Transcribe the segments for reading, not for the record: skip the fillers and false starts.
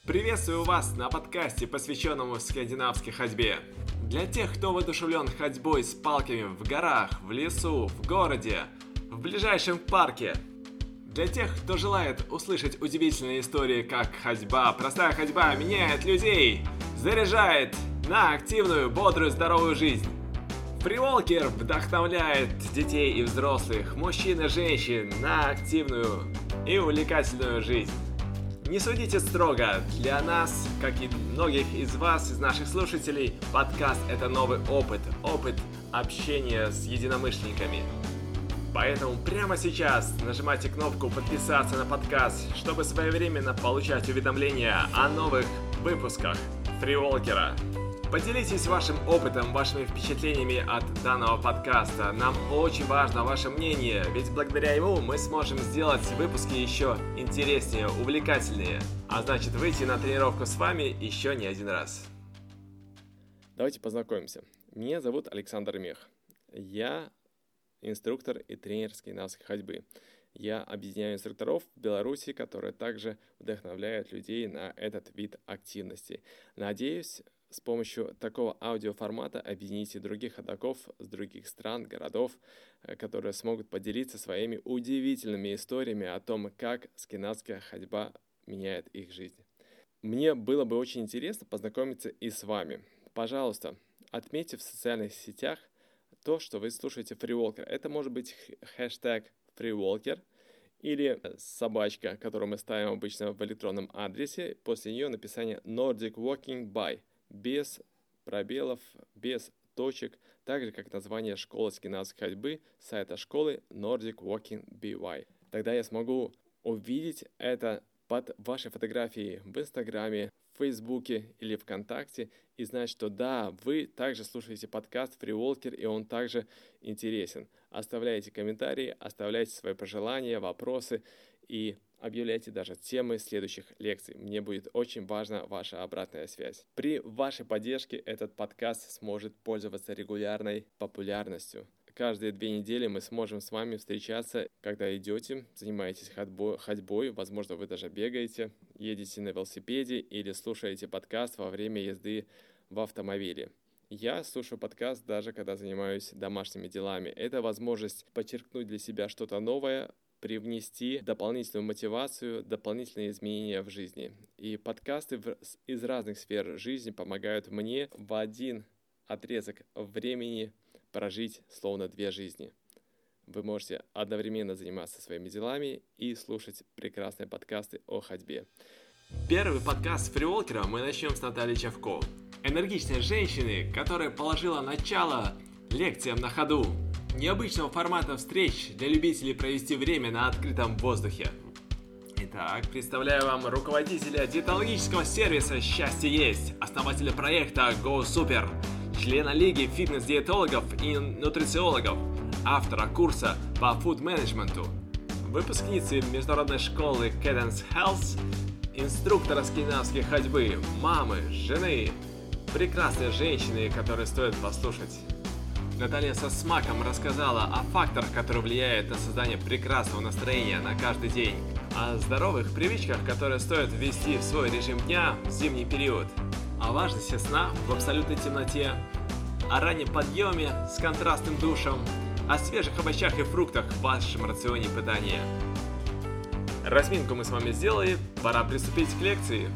Приветствую вас на подкасте, посвященному скандинавской ходьбе. Для тех, кто воодушевлен ходьбой с палками в горах, в лесу, в городе, в ближайшем парке. Для тех, кто желает услышать удивительные истории, как ходьба, простая ходьба меняет людей, заряжает на активную, бодрую, здоровую жизнь. Фриволкер вдохновляет детей и взрослых, мужчин и женщин на активную и увлекательную жизнь. Не судите строго, для нас, как и многих из вас, из наших слушателей, подкаст – это новый опыт общения с единомышленниками. Поэтому прямо сейчас нажимайте кнопку «Подписаться на подкаст», чтобы своевременно получать уведомления о новых выпусках Фриволкера. Поделитесь вашим опытом, вашими впечатлениями от данного подкаста. Нам очень важно ваше мнение, ведь благодаря ему мы сможем сделать выпуски еще интереснее, увлекательнее. А значит, выйти на тренировку с вами еще не один раз. Давайте познакомимся. Меня зовут Александр Мех. Я инструктор и тренер скандинавской ходьбы. Я объединяю инструкторов в Беларуси, которые также вдохновляют людей на этот вид активности. Надеюсь, с помощью такого аудиоформата объедините других ходоков с других стран, городов, которые смогут поделиться своими удивительными историями о том, как скандинавская ходьба меняет их жизнь. Мне было бы очень интересно познакомиться и с вами. Пожалуйста, отметьте в социальных сетях то, что вы слушаете Фриволкер. Это может быть хэштег Фриволкер или собачка, которую мы ставим обычно в электронном адресе. После нее написание Nordic Walking By. Без пробелов, без точек, так же как название школы скандинавской ходьбы, сайта школы Nordic Walking BY. Тогда я смогу увидеть это под вашей фотографией в Инстаграме, в Фейсбуке или ВКонтакте и знать, что да, вы также слушаете подкаст Фриволкер, и он также интересен. Оставляйте комментарии, оставляйте свои пожелания, вопросы и объявляйте даже темы следующих лекций. Мне будет очень важна ваша обратная связь. При вашей поддержке этот подкаст сможет пользоваться регулярной популярностью. Каждые 2 недели мы сможем с вами встречаться, когда идете, занимаетесь ходьбой, возможно, вы даже бегаете, едете на велосипеде или слушаете подкаст во время езды в автомобиле. Я слушаю подкаст даже когда занимаюсь домашними делами. Это возможность подчеркнуть для себя что-то новое, привнести дополнительную мотивацию, дополнительные изменения в жизни. И подкасты из разных сфер жизни помогают мне в один отрезок времени прожить словно 2 жизни. Вы можете одновременно заниматься своими делами и слушать прекрасные подкасты о ходьбе. Первый подкаст Фриволкера мы начнем с Натальи Чевко, энергичной женщины, которая положила начало лекциям на ходу, необычного формата встреч для любителей провести время на открытом воздухе. Итак, представляю вам руководителя диетологического сервиса «Счастье есть», основателя проекта Go Super, члена Лиги фитнес-диетологов и нутрициологов, автора курса по фуд-менеджменту, выпускницы международной школы Cadence Health, инструктора скандинавской ходьбы, мамы, жены, прекрасной женщины, которые стоит послушать. Наталья со смаком рассказала о факторах, которые влияют на создание прекрасного настроения на каждый день, о здоровых привычках, которые стоит ввести в свой режим дня в зимний период, о важности сна в абсолютной темноте, о раннем подъеме с контрастным душем, о свежих овощах и фруктах в вашем рационе питания. Разминку мы с вами сделали, пора приступить к лекции.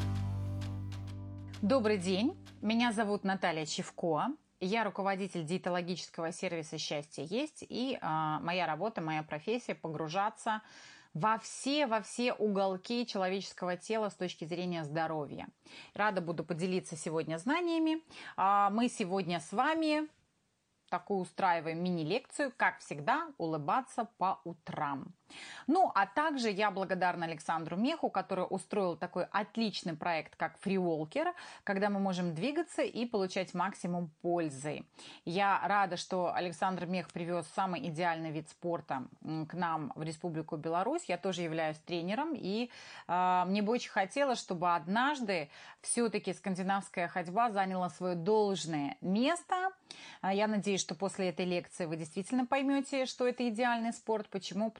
Добрый день, меня зовут Наталья Чевко. Я руководитель диетологического сервиса «Счастье есть», и моя работа, моя профессия – погружаться во все уголки человеческого тела с точки зрения здоровья. Рада буду поделиться сегодня знаниями. Мы сегодня с вами такую устраиваем мини-лекцию, как всегда, улыбаться по утрам. Ну, а также я благодарна Александру Меху, который устроил такой отличный проект, как Фриволкер, когда мы можем двигаться и получать максимум пользы. Я рада, что Александр Мех привез самый идеальный вид спорта к нам в Республику Беларусь. Я тоже являюсь тренером, и мне бы очень хотелось, чтобы однажды все-таки скандинавская ходьба заняла свое должное место. Я надеюсь, что после этой лекции вы действительно поймете, что это идеальный спорт. Почему? Потому что это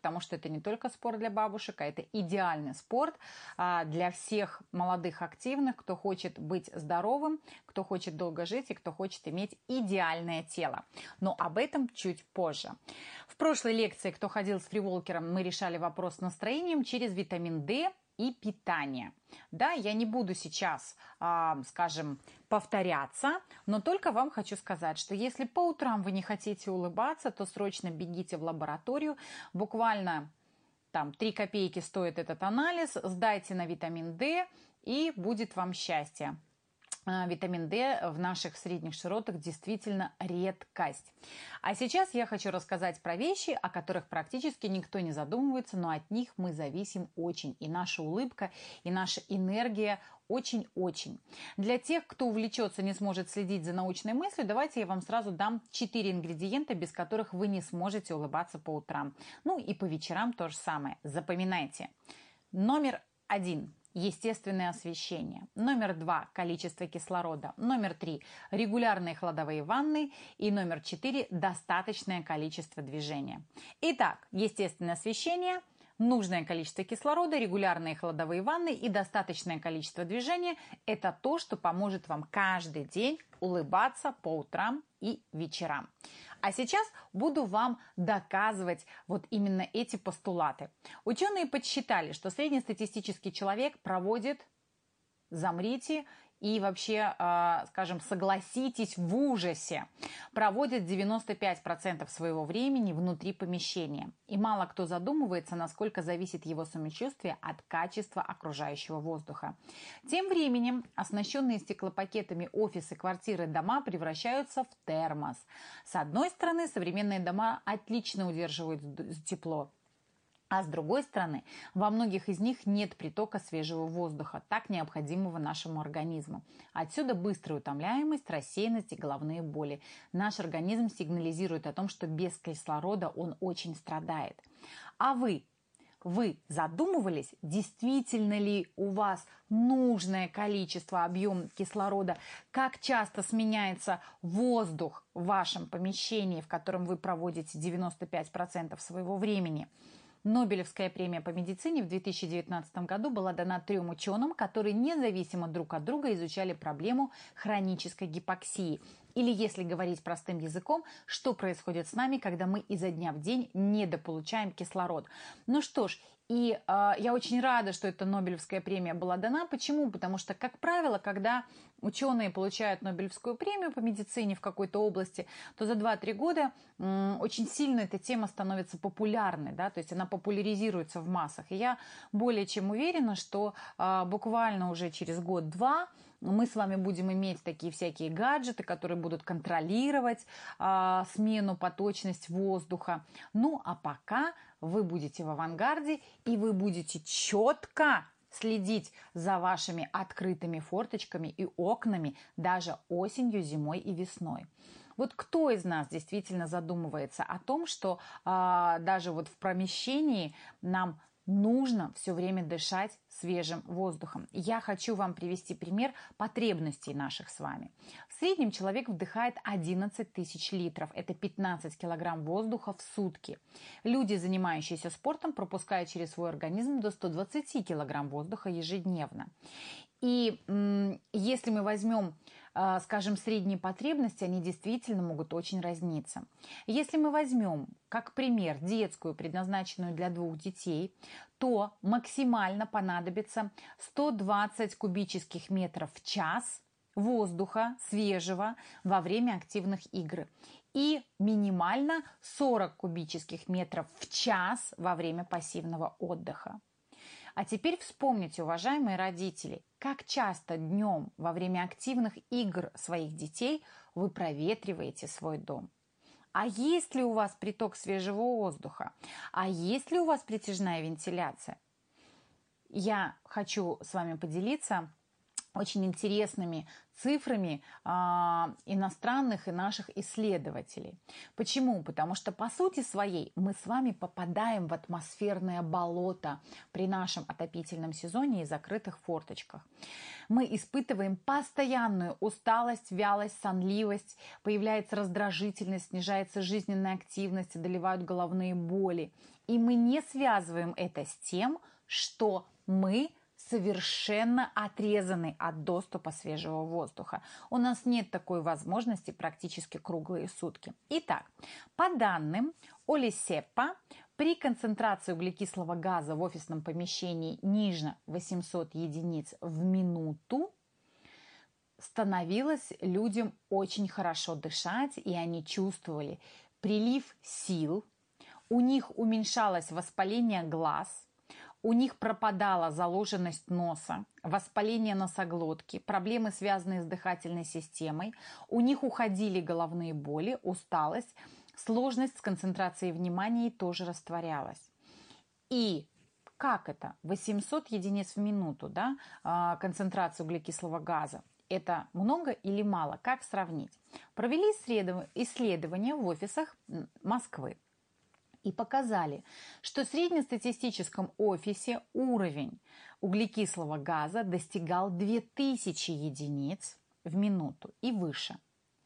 это не только спорт для бабушек, а это идеальный спорт для всех молодых активных, кто хочет быть здоровым, кто хочет долго жить и кто хочет иметь идеальное тело. Но об этом чуть позже. В прошлой лекции, кто ходил с фриволкером, мы решали вопрос с настроением через витамин D и питание. Да, я не буду сейчас, скажем, повторяться, но только вам хочу сказать, что если по утрам вы не хотите улыбаться, то срочно бегите в лабораторию. Буквально там 3 копейки стоит этот анализ, сдайте на витамин D и будет вам счастье. Витамин D в наших средних широтах действительно редкость. А сейчас я хочу рассказать про вещи, о которых практически никто не задумывается, но от них мы зависим очень. И наша улыбка, и наша энергия очень-очень. Для тех, кто увлечется, не сможет следить за научной мыслью, давайте я вам сразу дам 4 ингредиента, без которых вы не сможете улыбаться по утрам. Ну и по вечерам то же самое. Запоминайте. Номер 1. Естественное освещение. Номер 2 – количество кислорода. Номер 3 – регулярные кладовые ванны. И номер 4 – достаточное количество движения. Итак, естественное освещение, нужное количество кислорода, регулярные кладовые ванны и достаточное количество движения – это то, что поможет вам каждый день улыбаться по утрам и вечерам. А сейчас буду вам доказывать вот именно эти постулаты. Ученые подсчитали, что среднестатистический человек проводит, замрите и вообще, скажем, согласитесь, в ужасе, проводит 95% своего времени внутри помещения. И мало кто задумывается, насколько зависит его самочувствие от качества окружающего воздуха. Тем временем оснащенные стеклопакетами офисы, квартиры, дома превращаются в термос. С одной стороны, современные дома отлично удерживают тепло. А с другой стороны, во многих из них нет притока свежего воздуха, так необходимого нашему организму. Отсюда быстрая утомляемость, рассеянность и головные боли. Наш организм сигнализирует о том, что без кислорода он очень страдает. А вы задумывались, действительно ли у вас нужное количество, объем кислорода, как часто сменяется воздух в вашем помещении, в котором вы проводите 95% своего времени? Нобелевская премия по медицине в 2019 году была дана 3 ученым, которые независимо друг от друга изучали проблему хронической гипоксии. Или, если говорить простым языком, что происходит с нами, когда мы изо дня в день недополучаем кислород. Ну что ж, и я очень рада, что эта Нобелевская премия была дана. Почему? Потому что, как правило, когда ученые получают Нобелевскую премию по медицине в какой-то области, то за 2-3 года очень сильно эта тема становится популярной, да, то есть она популяризируется в массах. И я более чем уверена, что буквально уже через год-два мы с вами будем иметь такие всякие гаджеты, которые будут контролировать смену, поточность воздуха. Ну, а пока вы будете в авангарде, и вы будете четко следить за вашими открытыми форточками и окнами даже осенью, зимой и весной. Вот кто из нас действительно задумывается о том, что даже вот в помещении нам нужно все время дышать свежим воздухом? Я хочу вам привести пример потребностей наших с вами. В среднем человек вдыхает 11 тысяч литров. Это 15 килограмм воздуха в сутки. Люди, занимающиеся спортом, пропускают через свой организм до 120 килограмм воздуха ежедневно. И если мы возьмем, скажем, средние потребности, они действительно могут очень разниться. Если мы возьмем, как пример, детскую, предназначенную для 2 детей, то максимально понадобится 120 кубических метров в час воздуха свежего во время активных игр и минимально 40 кубических метров в час во время пассивного отдыха. А теперь вспомните, уважаемые родители, как часто днем во время активных игр своих детей вы проветриваете свой дом. А есть ли у вас приток свежего воздуха? А есть ли у вас притяжная вентиляция? Я хочу с вами поделиться очень интересными цифрами иностранных и наших исследователей. Почему? Потому что по сути своей мы с вами попадаем в атмосферное болото при нашем отопительном сезоне и закрытых форточках. Мы испытываем постоянную усталость, вялость, сонливость, появляется раздражительность, снижается жизненная активность, одолевают головные боли. И мы не связываем это с тем, что мы совершенно отрезаны от доступа свежего воздуха. У нас нет такой возможности практически круглые сутки. Итак, по данным Олисеппа, при концентрации углекислого газа в офисном помещении ниже 800 единиц в минуту становилось людям очень хорошо дышать, и они чувствовали прилив сил, у них уменьшалось воспаление глаз, у них пропадала заложенность носа, воспаление носоглотки, проблемы, связанные с дыхательной системой, у них уходили головные боли, усталость, сложность с концентрацией внимания тоже растворялась. И как это? 800 единиц в минуту, да, концентрация углекислого газа. Это много или мало? Как сравнить? Провели исследования в офисах Москвы и показали, что в среднестатистическом офисе уровень углекислого газа достигал 2000 единиц в минуту и выше.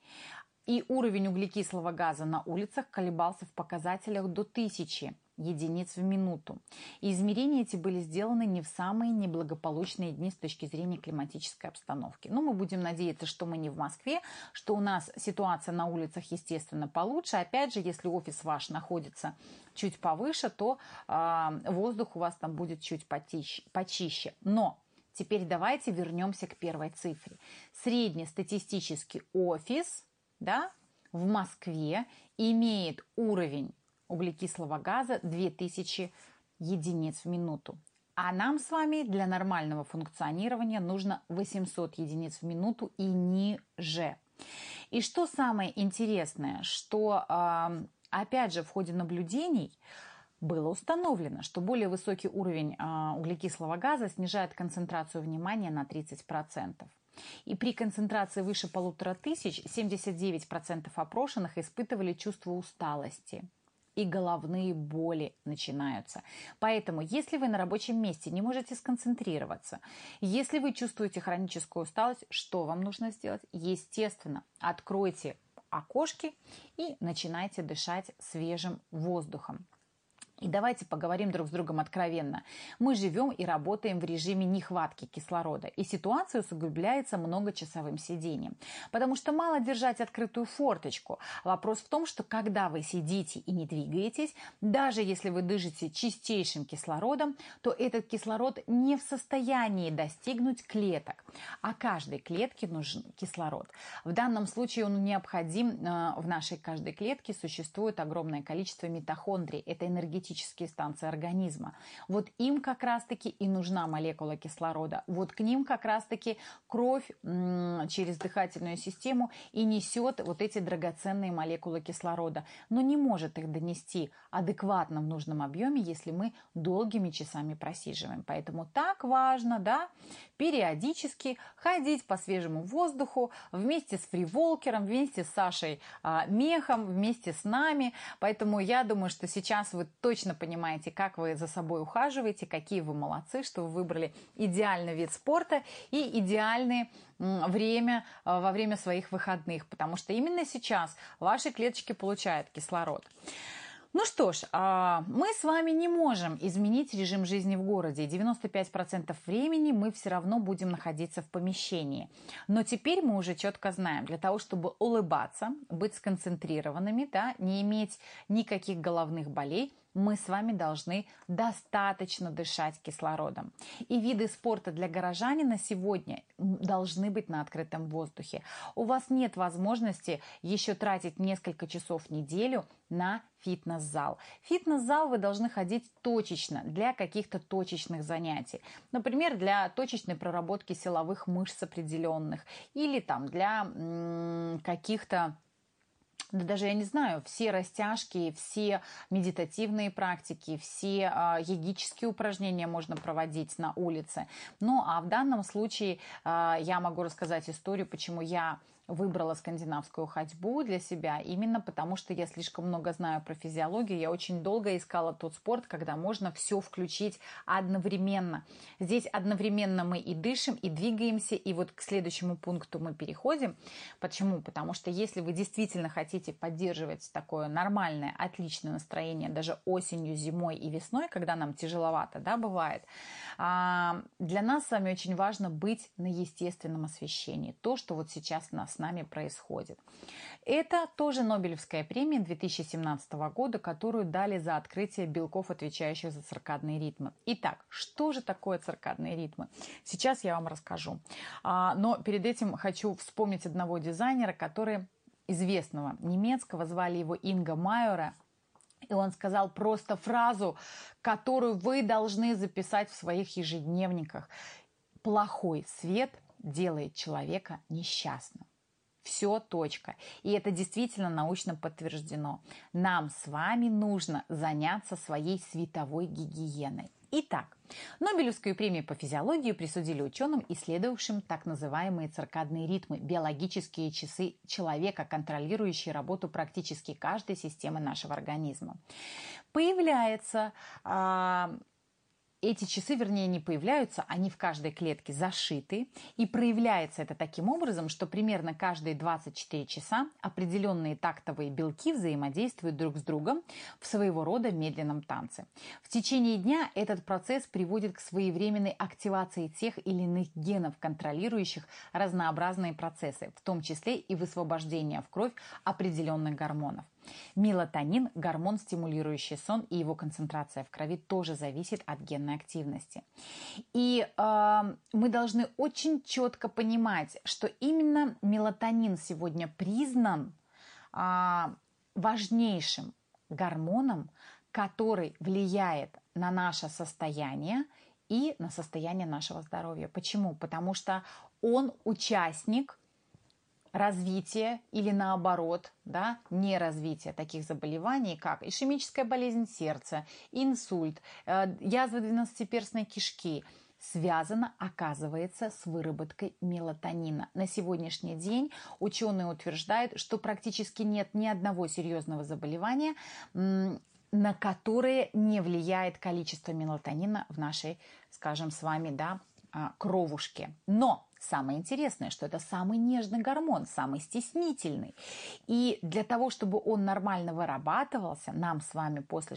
И уровень углекислого газа на улицах колебался в показателях до 1000 единиц в минуту. И измерения эти были сделаны не в самые неблагополучные дни с точки зрения климатической обстановки. Но мы будем надеяться, что мы не в Москве, что у нас ситуация на улицах, естественно, получше. Опять же, если офис ваш находится чуть повыше, то воздух у вас там будет чуть почище. Но теперь давайте вернемся к первой цифре. Среднестатистический офис, да, в Москве имеет уровень углекислого газа 2000 единиц в минуту. А нам с вами для нормального функционирования нужно 800 единиц в минуту и ниже. И что самое интересное, что, опять же, в ходе наблюдений было установлено, что более высокий уровень углекислого газа снижает концентрацию внимания на 30%. И при концентрации выше 1500 79% опрошенных испытывали чувство усталости. И головные боли начинаются. Поэтому, если вы на рабочем месте не можете сконцентрироваться, если вы чувствуете хроническую усталость, что вам нужно сделать? Естественно, откройте окошки и начинайте дышать свежим воздухом. И давайте поговорим друг с другом откровенно. Мы живем и работаем в режиме нехватки кислорода, и ситуация усугубляется многочасовым сидением. Потому что мало держать открытую форточку. Вопрос в том, что когда вы сидите и не двигаетесь, даже если вы дышите чистейшим кислородом, то этот кислород не в состоянии достигнуть клеток. А каждой клетке нужен кислород. В данном случае он необходим. В нашей каждой клетке существует огромное количество митохондрий. Это энергетические станции организма. Вот им как раз-таки и нужна молекула кислорода. Вот к ним как раз-таки кровь через дыхательную систему и несет вот эти драгоценные молекулы кислорода. Но не может их донести адекватно в нужном объеме, если мы долгими часами просиживаем. Поэтому так важно, да, периодически ходить по свежему воздуху вместе с фриволкером, вместе с Сашей Мехом, вместе с нами. Поэтому я думаю, что сейчас вы точно понимаете, как вы за собой ухаживаете, какие вы молодцы, что вы выбрали идеальный вид спорта и идеальное время во время своих выходных, потому что именно сейчас ваши клеточки получают кислород. Ну что ж, мы с вами не можем изменить режим жизни в городе. 95% времени мы все равно будем находиться в помещении. Но теперь мы уже четко знаем, для того, чтобы улыбаться, быть сконцентрированными, да, не иметь никаких головных болей, мы с вами должны достаточно дышать кислородом. И виды спорта для горожанина сегодня должны быть на открытом воздухе. У вас нет возможности еще тратить несколько часов в неделю на фитнес-зал. В фитнес-зал вы должны ходить точечно, для каких-то точечных занятий. Например, для точечной проработки силовых мышц определенных или там для каких-то, да даже я не знаю, все растяжки, все медитативные практики, все йогические упражнения можно проводить на улице. Ну а в данном случае я могу рассказать историю, почему я выбрала скандинавскую ходьбу для себя именно потому, что я слишком много знаю про физиологию. Я очень долго искала тот спорт, когда можно все включить одновременно. Здесь одновременно мы и дышим, и двигаемся, и вот к следующему пункту мы переходим. Почему? Потому что если вы действительно хотите поддерживать такое нормальное, отличное настроение даже осенью, зимой и весной, когда нам тяжеловато, да, бывает, для нас с вами очень важно быть на естественном освещении. То, что вот сейчас с нами происходит. Это тоже Нобелевская премия 2017 года, которую дали за открытие белков, отвечающих за циркадные ритмы. Итак, что же такое циркадные ритмы? Сейчас я вам расскажу. Но перед этим хочу вспомнить одного дизайнера, известного немецкого, звали его Инго Майера. И он сказал просто фразу, которую вы должны записать в своих ежедневниках. Плохой свет делает человека несчастным. Все, точка. И это действительно научно подтверждено. Нам с вами нужно заняться своей световой гигиеной. Итак, Нобелевскую премию по физиологии присудили ученым, исследовавшим так называемые циркадные ритмы, биологические часы человека, контролирующие работу практически каждой системы нашего организма. Эти часы, вернее, не появляются, они в каждой клетке зашиты. И проявляется это таким образом, что примерно каждые 24 часа определенные тактовые белки взаимодействуют друг с другом в своего рода медленном танце. В течение дня этот процесс приводит к своевременной активации тех или иных генов, контролирующих разнообразные процессы, в том числе и высвобождение в кровь определенных гормонов. Мелатонин – гормон, стимулирующий сон, и его концентрация в крови тоже зависит от генной активности. И мы должны очень четко понимать, что именно мелатонин сегодня признан важнейшим гормоном, который влияет на наше состояние и на состояние нашего здоровья. Почему? Потому что он участник развитие или наоборот, да, неразвитие таких заболеваний, как ишемическая болезнь сердца, инсульт, язва двенадцатиперстной кишки, связано, оказывается, с выработкой мелатонина. На сегодняшний день ученые утверждают, что практически нет ни одного серьезного заболевания, на которое не влияет количество мелатонина в нашей, скажем, с вами, да, кровушке. Но самое интересное, что это самый нежный гормон, самый стеснительный. И для того, чтобы он нормально вырабатывался, нам с вами после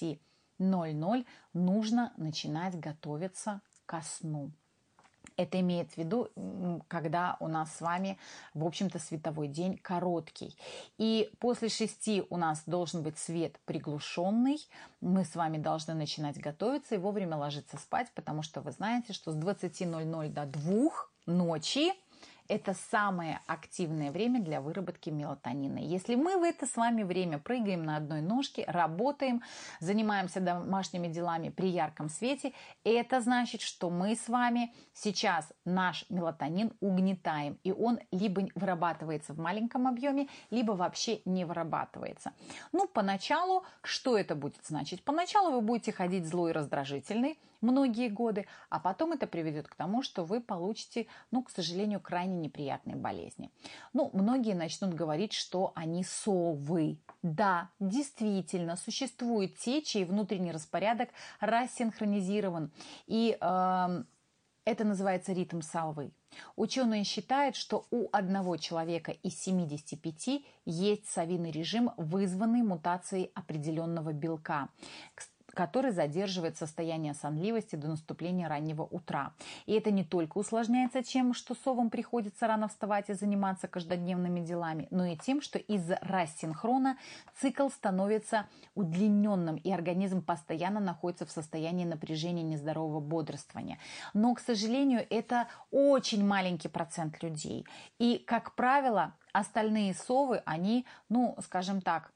6:00 нужно начинать готовиться ко сну. Это имеет в виду, когда у нас с вами, в общем-то, световой день короткий. И после 6 у нас должен быть свет приглушенный. Мы с вами должны начинать готовиться и вовремя ложиться спать, потому что вы знаете, что с 20:00 до 2 ночи это самое активное время для выработки мелатонина. Если мы в это с вами время прыгаем на одной ножке, работаем, занимаемся домашними делами при ярком свете, это значит, что мы с вами сейчас наш мелатонин угнетаем. И он либо вырабатывается в маленьком объеме, либо вообще не вырабатывается. Ну, поначалу, что это будет значить? Поначалу вы будете ходить злой и раздражительный многие годы, а потом это приведет к тому, что вы получите, к сожалению, крайне неприятные болезни. Многие начнут говорить, что они совы. Да, действительно, существуют те, чей внутренний распорядок рассинхронизирован. И это называется ритм совы. Ученые считают, что у одного человека из 75 есть совиный режим, вызванный мутацией определенного белка, который задерживает состояние сонливости до наступления раннего утра. И это не только усложняется тем, что совам приходится рано вставать и заниматься каждодневными делами, но и тем, что из-за рассинхрона цикл становится удлиненным, и организм постоянно находится в состоянии напряжения, нездорового бодрствования. Но, к сожалению, это очень маленький процент людей. И, как правило, остальные совы, они, скажем так,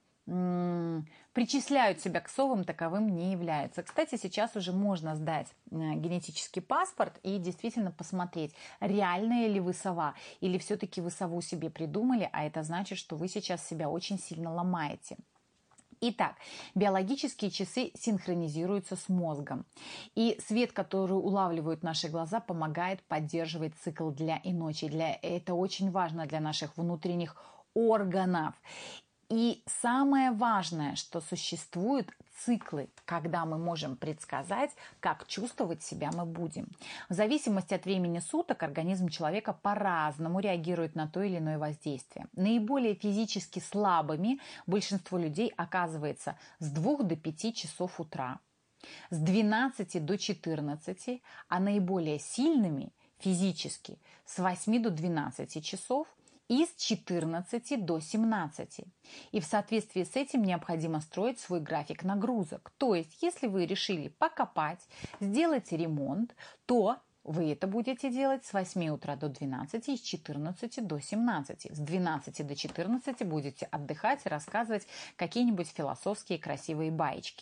причисляют себя к совам, таковым не являются. Кстати, сейчас уже можно сдать генетический паспорт и действительно посмотреть, реальная ли вы сова, или все-таки вы сову себе придумали, а это значит, что вы сейчас себя очень сильно ломаете. Итак, биологические часы синхронизируются с мозгом. И свет, который улавливают наши глаза, помогает поддерживать цикл дня и ночи. Это очень важно для наших внутренних органов. И самое важное, что существуют циклы, когда мы можем предсказать, как чувствовать себя мы будем. В зависимости от времени суток организм человека по-разному реагирует на то или иное воздействие. Наиболее физически слабыми большинство людей оказывается с 2 до 5 часов утра, с 12 до 14, а наиболее сильными физически с 8 до 12 часов, и с 14 до 17. И в соответствии с этим необходимо строить свой график нагрузок. То есть, если вы решили покопать, сделать ремонт, то вы это будете делать с 8 утра до 12 и с 14 до 17. С 12 до 14 будете отдыхать и рассказывать какие-нибудь философские красивые баечки.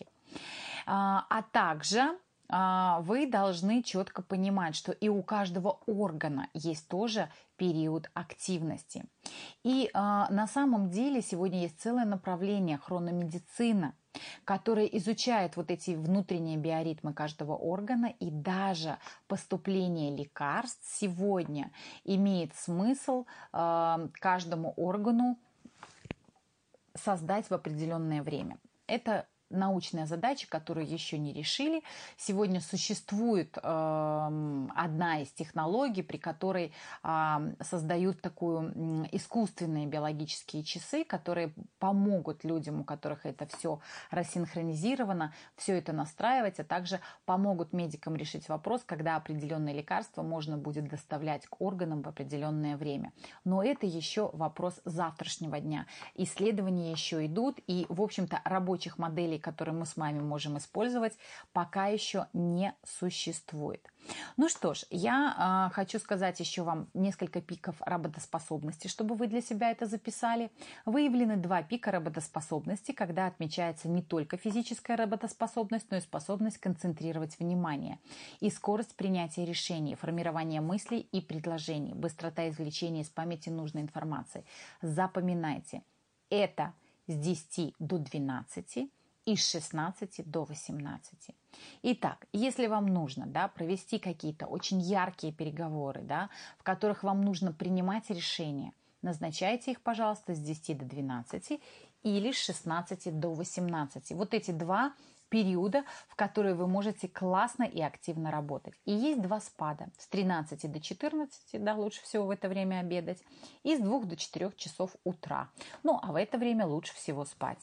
А также вы должны четко понимать, что и у каждого органа есть тоже период активности. И на самом деле сегодня есть целое направление хрономедицина, которое изучает вот эти внутренние биоритмы каждого органа, и даже поступление лекарств сегодня имеет смысл каждому органу создать в определенное время. Это научная задача, которую еще не решили. Сегодня существует одна из технологий, при которой создают такую искусственные биологические часы, которые помогут людям, у которых это все рассинхронизировано, все это настраивать, а также помогут медикам решить вопрос, когда определенные лекарства можно будет доставлять к органам в определенное время. Но это еще вопрос завтрашнего дня. Исследования еще идут, и, в общем-то, рабочих моделей, которые мы с вами можем использовать, пока еще не существует. Ну что ж, я хочу сказать еще вам несколько пиков работоспособности, чтобы вы для себя это записали. Выявлены 2 пика работоспособности, когда отмечается не только физическая работоспособность, но и способность концентрировать внимание и скорость принятия решений, формирование мыслей и предложений, быстрота извлечения из памяти нужной информации. Запоминайте, это с 10 до 12 и с 16 до 18. Итак, если вам нужно провести какие-то очень яркие переговоры, в которых вам нужно принимать решения, назначайте их, пожалуйста, с 10 до 12 или с 16 до 18. Вот эти 2 периода, в которые вы можете классно и активно работать. И есть 2 спада. С 13 до 14, лучше всего в это время обедать, и с 2 до 4 часов утра. Ну, а в это время лучше всего спать.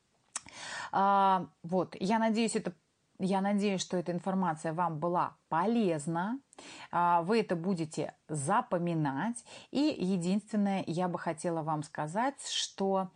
Я надеюсь, что эта информация вам была полезна. Вы это будете запоминать. И единственное, я бы хотела вам сказать, что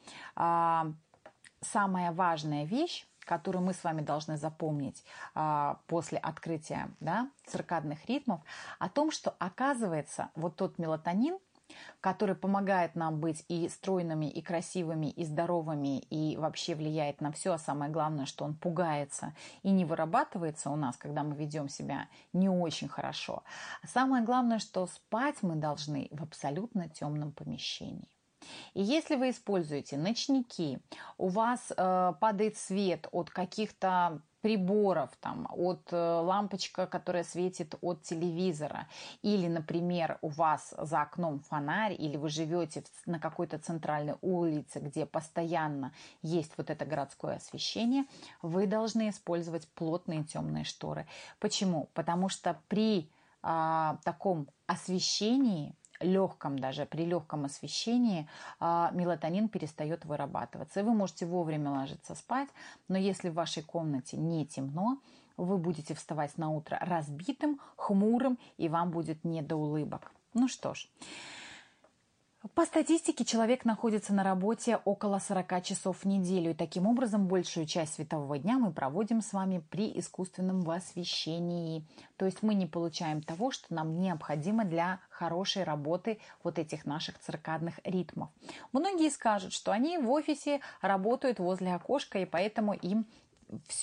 самая важная вещь, которую мы с вами должны запомнить после открытия циркадных ритмов, о том, что оказывается вот тот мелатонин, который помогает нам быть и стройными, и красивыми, и здоровыми, и вообще влияет на все, а самое главное, что он пугается и не вырабатывается у нас, когда мы ведем себя не очень хорошо. Самое главное, что спать мы должны в абсолютно темном помещении. И если вы используете ночники, у вас падает свет от каких-то приборов, от лампочка, которая светит от телевизора, или, например, у вас за окном фонарь, или вы живете на какой-то центральной улице, где постоянно есть вот это городское освещение, вы должны использовать плотные темные шторы. Почему? Потому что при таком освещении, при легком освещении мелатонин перестает вырабатываться. И вы можете вовремя ложиться спать, но если в вашей комнате не темно, вы будете вставать на утро разбитым, хмурым, и вам будет не до улыбок. Ну что ж, по статистике человек находится на работе около 40 часов в неделю, и таким образом большую часть светового дня мы проводим с вами при искусственном освещении. То есть мы не получаем того, что нам необходимо для хорошей работы вот этих наших циркадных ритмов. Многие скажут, что они в офисе работают возле окошка, и поэтому им все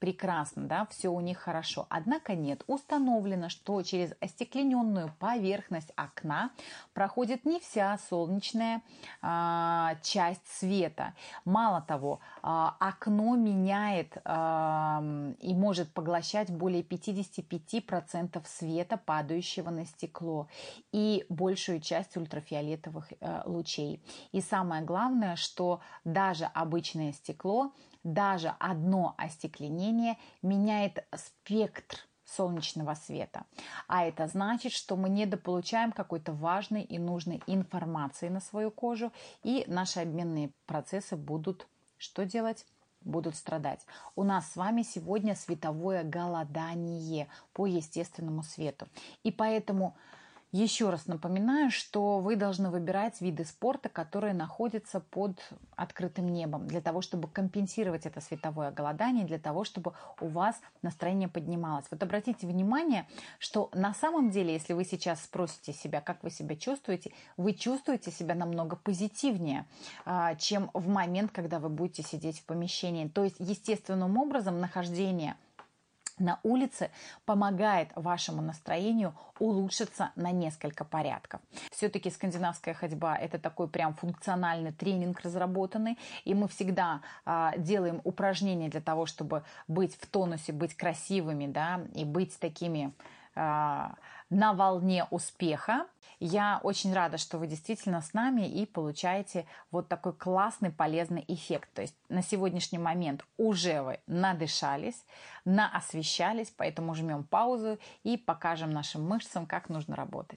прекрасно, да, все у них хорошо. Однако нет, установлено, что через остеклененную поверхность окна проходит не вся солнечная часть света. Мало того, окно меняет и может поглощать более 55% света, падающего на стекло, и большую часть ультрафиолетовых лучей. И самое главное, что даже обычное стекло, даже одно остекленение меняет спектр солнечного света. А это значит, что мы недополучаем какой-то важной и нужной информации на свою кожу, и наши обменные процессы будут что делать? Будут страдать. У нас с вами сегодня световое голодание по естественному свету. И поэтому еще раз напоминаю, что вы должны выбирать виды спорта, которые находятся под открытым небом, для того, чтобы компенсировать это световое голодание, для того, чтобы у вас настроение поднималось. Вот обратите внимание, что на самом деле, если вы сейчас спросите себя, как вы себя чувствуете, вы чувствуете себя намного позитивнее, чем в момент, когда вы будете сидеть в помещении. То есть естественным образом нахождение на улице помогает вашему настроению улучшиться на несколько порядков. Все-таки скандинавская ходьба – это такой прям функциональный тренинг разработанный, и мы всегда делаем упражнения для того, чтобы быть в тонусе, быть красивыми, да, и быть такими на волне успеха. Я очень рада, что вы действительно с нами и получаете вот такой классный, полезный эффект. То есть на сегодняшний момент уже вы надышались, наосвещались, поэтому жмем паузу и покажем нашим мышцам, как нужно работать.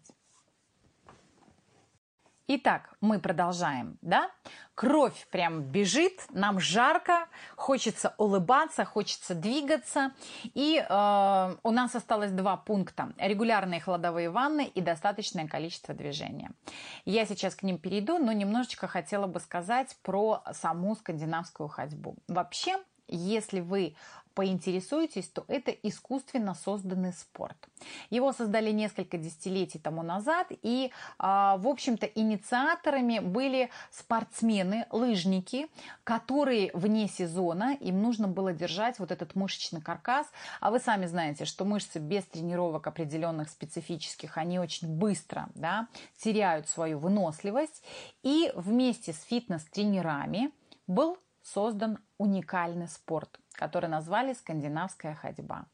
Итак, мы продолжаем, да? Кровь прям бежит, нам жарко, хочется улыбаться, хочется двигаться. И у нас осталось 2 пункта. Регулярные холодовые ванны и достаточное количество движения. Я сейчас к ним перейду, но немножечко хотела бы сказать про саму скандинавскую ходьбу. Вообще, если вы поинтересуетесь, то это искусственно созданный спорт. Его создали несколько десятилетий тому назад, и, в общем-то, инициаторами были спортсмены, лыжники, которые вне сезона, им нужно было держать вот этот мышечный каркас. А вы сами знаете, что мышцы без тренировок определенных специфических, они очень быстро, да, теряют свою выносливость. И вместе с фитнес-тренерами был создан уникальный спорт, который назвали скандинавская ходьба.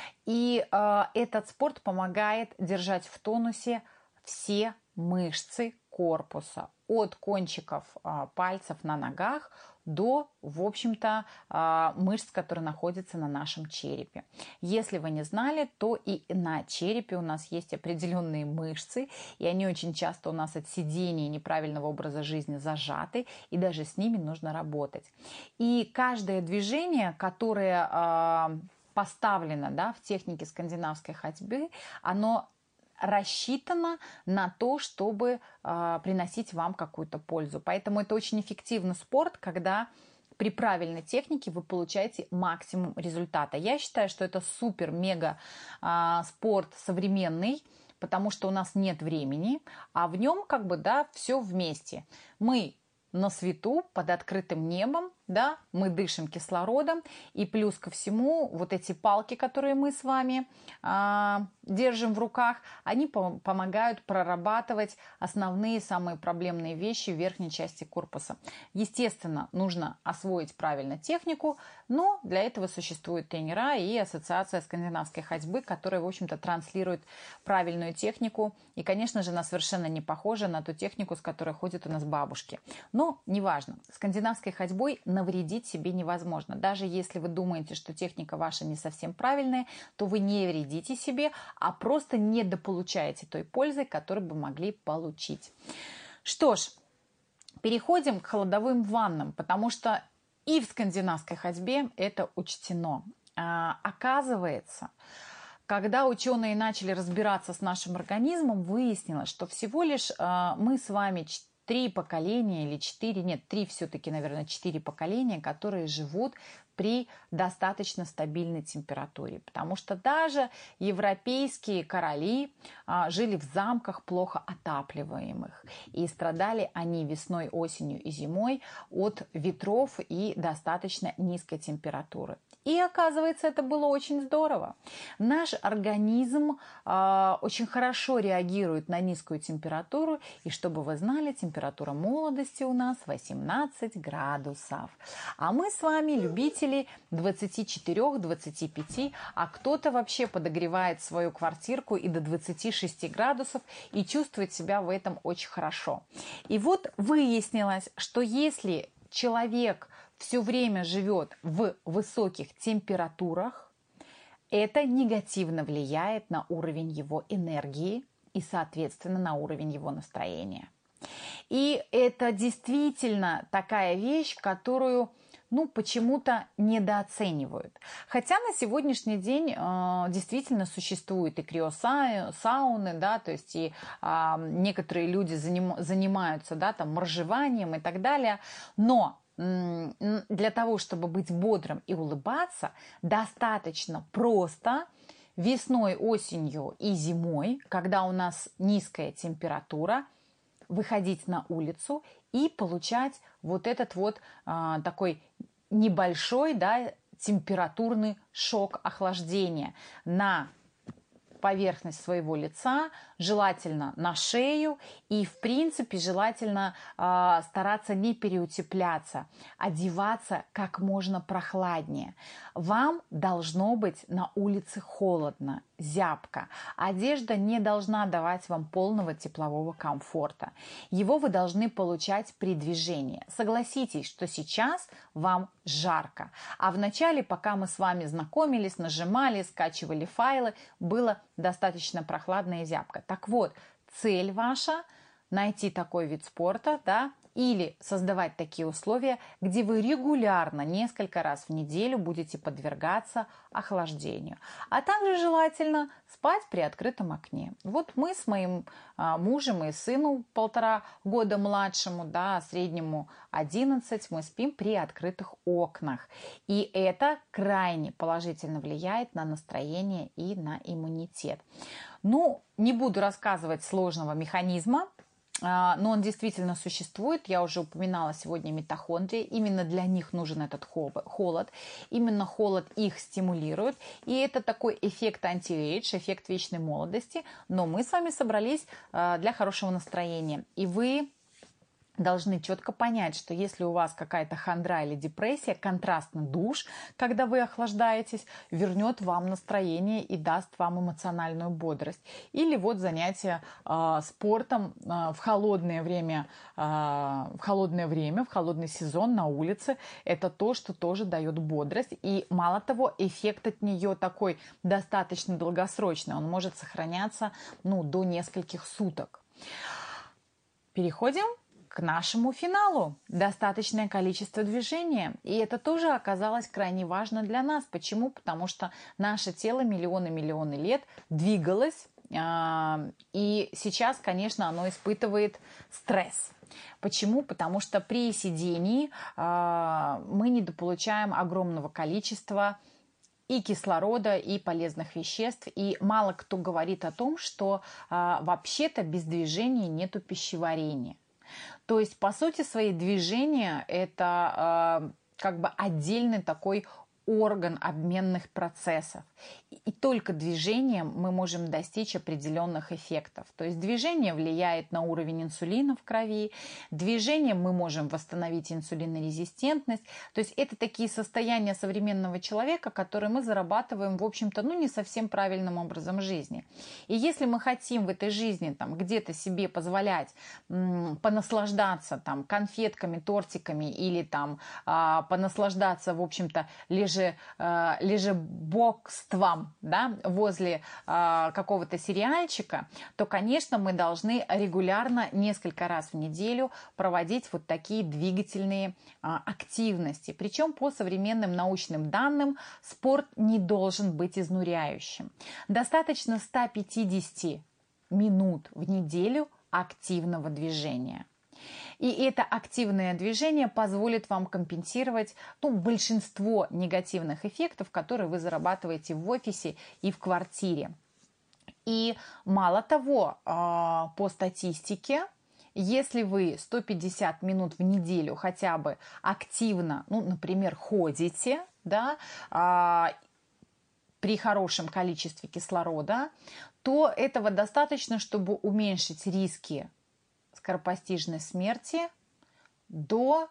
И этот спорт помогает держать в тонусе все мышцы корпуса, от кончиков пальцев на ногах до, в общем-то, мышц, которые находятся на нашем черепе. Если вы не знали, то и на черепе у нас есть определенные мышцы, и они очень часто у нас от сидения и неправильного образа жизни зажаты, и даже с ними нужно работать. И каждое движение, которое поставлено, да, в технике скандинавской ходьбы, оно рассчитано на то, чтобы приносить вам какую-то пользу. Поэтому это очень эффективный спорт, когда при правильной технике вы получаете максимум результата. Я считаю, что это супер-мега спорт современный, потому что у нас нет времени, а в нем как бы, да, все вместе. Мы на свету, под открытым небом, да, мы дышим кислородом, и плюс ко всему вот эти палки, которые мы с вами держим в руках, они помогают прорабатывать основные, самые проблемные вещи в верхней части корпуса. Естественно, нужно освоить правильно технику, но для этого существуют тренера и ассоциация скандинавской ходьбы, которая, в общем-то, транслирует правильную технику, и, конечно же, она совершенно не похожа на ту технику, с которой ходят у нас бабушки. Но неважно, скандинавской ходьбой навредить себе невозможно. Даже если вы думаете, что техника ваша не совсем правильная, то вы не вредите себе, а просто недополучаете той пользы, которую бы могли получить. Что ж, переходим к холодовым ваннам, потому что и в скандинавской ходьбе это учтено. Оказывается, когда ученые начали разбираться с нашим организмом, выяснилось, что всего лишь мы с вами 3 поколения или 4, нет, 3 все-таки, наверное, 4 поколения, которые живут при достаточно стабильной температуре. Потому что даже европейские короли жили в замках плохо отапливаемых. И страдали они весной, осенью и зимой от ветров и достаточно низкой температуры. И оказывается, это было очень здорово. Наш организм очень хорошо реагирует на низкую температуру. И чтобы вы знали, температура молодости у нас 18 градусов. А мы с вами любители 24-25, а кто-то вообще подогревает свою квартирку и до 26 градусов и чувствует себя в этом очень хорошо. И вот выяснилось, что если человек все время живет в высоких температурах, это негативно влияет на уровень его энергии и, соответственно, на уровень его настроения. И это действительно такая вещь, которую почему-то недооценивают. Хотя на сегодняшний день действительно существуют и криосауны, да, то есть и некоторые люди занимаются, да, там, моржеванием и так далее, но для того, чтобы быть бодрым и улыбаться, достаточно просто весной, осенью и зимой, когда у нас низкая температура, выходить на улицу и получать вот этот вот такой небольшой, да, температурный шок охлаждения на поверхность своего лица, желательно на шею, и в принципе желательно стараться не переутепляться, одеваться как можно прохладнее. Вам должно быть на улице холодно, зябко. Одежда не должна давать вам полного теплового комфорта. Его вы должны получать при движении. Согласитесь, что сейчас вам жарко. А в начале, пока мы с вами знакомились, нажимали, скачивали файлы, было достаточно прохладно и зябко. Так вот, цель ваша – найти такой вид спорта, да, или создавать такие условия, где вы регулярно, несколько раз в неделю будете подвергаться охлаждению. А также желательно спать при открытом окне. Вот мы с моим мужем и сыну 1,5 года младшему, да, среднему 11, мы спим при открытых окнах. И это крайне положительно влияет на настроение и на иммунитет. Не буду рассказывать сложного механизма, но он действительно существует. Я уже упоминала сегодня митохондрии. Именно для них нужен этот холод. Именно холод их стимулирует. И это такой эффект анти-эйдж, эффект вечной молодости. Но мы с вами собрались для хорошего настроения. И вы должны четко понять, что если у вас какая-то хандра или депрессия, контрастный душ, когда вы охлаждаетесь, вернет вам настроение и даст вам эмоциональную бодрость. Или вот занятия спортом в холодное время, в холодный сезон на улице. Это то, что тоже дает бодрость. И мало того, эффект от нее такой достаточно долгосрочный. Он может сохраняться до нескольких суток. Переходим к нашему финалу. Достаточное количество движения. И это тоже оказалось крайне важно для нас. Почему? Потому что наше тело миллионы лет двигалось. И сейчас, конечно, оно испытывает стресс. Почему? Потому что при сидении мы недополучаем огромного количества и кислорода, и полезных веществ. И мало кто говорит о том, что вообще-то без движения нету пищеварения. То есть, по сути своей, движение – это отдельный такой орган обменных процессов. И только движением мы можем достичь определенных эффектов. То есть движение влияет на уровень инсулина в крови, движением мы можем восстановить инсулинорезистентность. То есть это такие состояния современного человека, которые мы зарабатываем, в общем-то, не совсем правильным образом жизни. И если мы хотим в этой жизни где-то себе позволять понаслаждаться конфетками, тортиками или понаслаждаться, в общем-то, лежебокством, да, возле какого-то сериальчика, то, конечно, мы должны регулярно, несколько раз в неделю проводить вот такие двигательные активности. Причем по современным научным данным спорт не должен быть изнуряющим. Достаточно 150 минут в неделю активного движения. И это активное движение позволит вам компенсировать большинство негативных эффектов, которые вы зарабатываете в офисе и в квартире. И мало того, по статистике, если вы 150 минут в неделю хотя бы активно, например, ходите, да, при хорошем количестве кислорода, то этого достаточно, чтобы уменьшить риски скоропостижной смерти до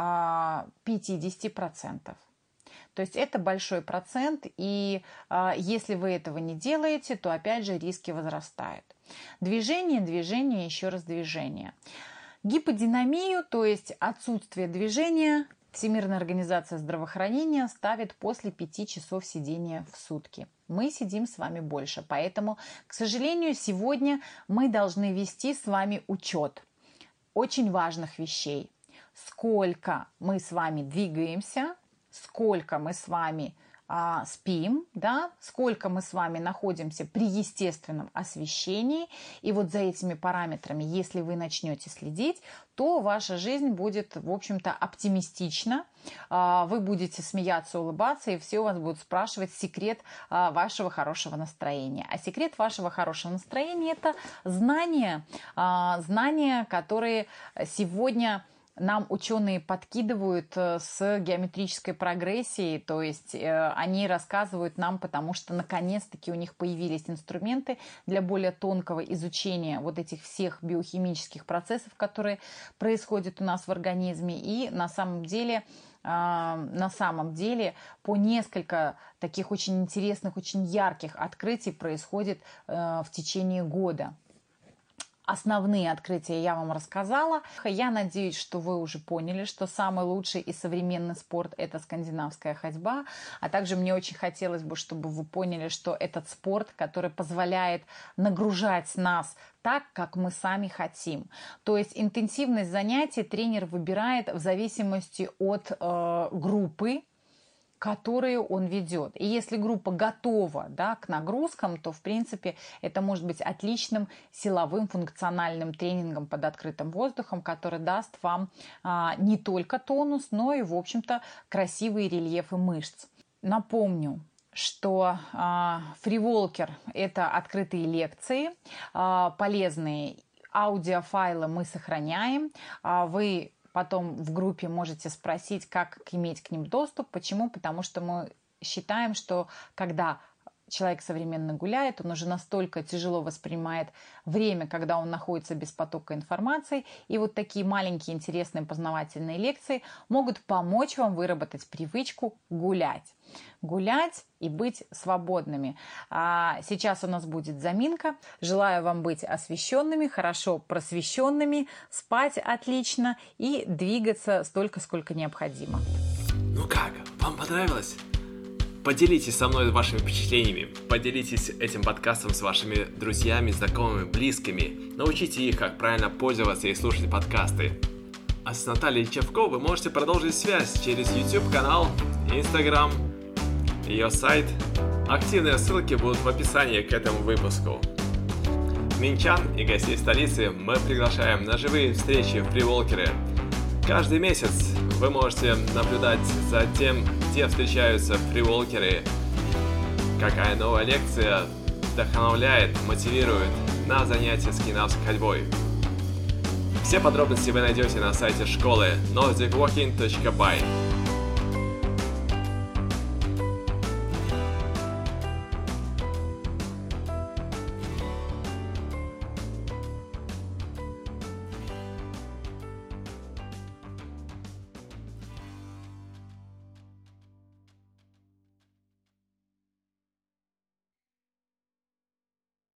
50%. То есть это большой процент, и если вы этого не делаете, то опять же риски возрастают. Движение, еще раз движение. Гиподинамию, то есть отсутствие движения, Всемирная организация здравоохранения ставит после 5 часов сидения в сутки. Мы сидим с вами больше, поэтому, к сожалению, сегодня мы должны вести с вами учет очень важных вещей. Сколько мы с вами двигаемся, сколько мы с вами спим, да, сколько мы с вами находимся при естественном освещении. И вот за этими параметрами, если вы начнете следить, то ваша жизнь будет, в общем-то, оптимистична. Вы будете смеяться, улыбаться, и все у вас будут спрашивать секрет вашего хорошего настроения. А секрет вашего хорошего настроения – это знания, которые сегодня нам ученые подкидывают с геометрической прогрессией, то есть они рассказывают нам, потому что наконец-таки у них появились инструменты для более тонкого изучения вот этих всех биохимических процессов, которые происходят у нас в организме. И на самом деле по несколько таких очень интересных, очень ярких открытий происходит в течение года. Основные открытия я вам рассказала. Я надеюсь, что вы уже поняли, что самый лучший и современный спорт – это скандинавская ходьба. А также мне очень хотелось бы, чтобы вы поняли, что этот спорт, который позволяет нагружать нас так, как мы сами хотим. То есть интенсивность занятий тренер выбирает в зависимости от группы, которые он ведет. И если группа готова, да, к нагрузкам, то, в принципе, это может быть отличным силовым функциональным тренингом под открытым воздухом, который даст вам не только тонус, но и, в общем-то, красивые рельефы мышц. Напомню, что FreeWalker – это открытые лекции, полезные аудиофайлы мы сохраняем. Вы потом в группе можете спросить, как иметь к ним доступ. Почему? Потому что мы считаем, что когда человек современно гуляет, он уже настолько тяжело воспринимает время, когда он находится без потока информации. И вот такие маленькие интересные познавательные лекции могут помочь вам выработать привычку гулять. Гулять и быть свободными. Сейчас у нас будет заминка. Желаю вам быть освещенными, хорошо просвещенными, спать отлично и двигаться столько, сколько необходимо. Ну как, вам понравилось? Поделитесь со мной вашими впечатлениями, поделитесь этим подкастом с вашими друзьями, знакомыми, близкими. Научите их, как правильно пользоваться и слушать подкасты. А с Натальей Чевко вы можете продолжить связь через YouTube-канал, Instagram, ее сайт. Активные ссылки будут в описании к этому выпуску. Минчан и гостей столицы мы приглашаем на живые встречи в FreeWalker. Каждый месяц вы можете наблюдать за тем, где встречаются фриволкеры, какая новая лекция вдохновляет, мотивирует на занятия скандинавской ходьбой. Все подробности вы найдете на сайте школы nordicwalking.by.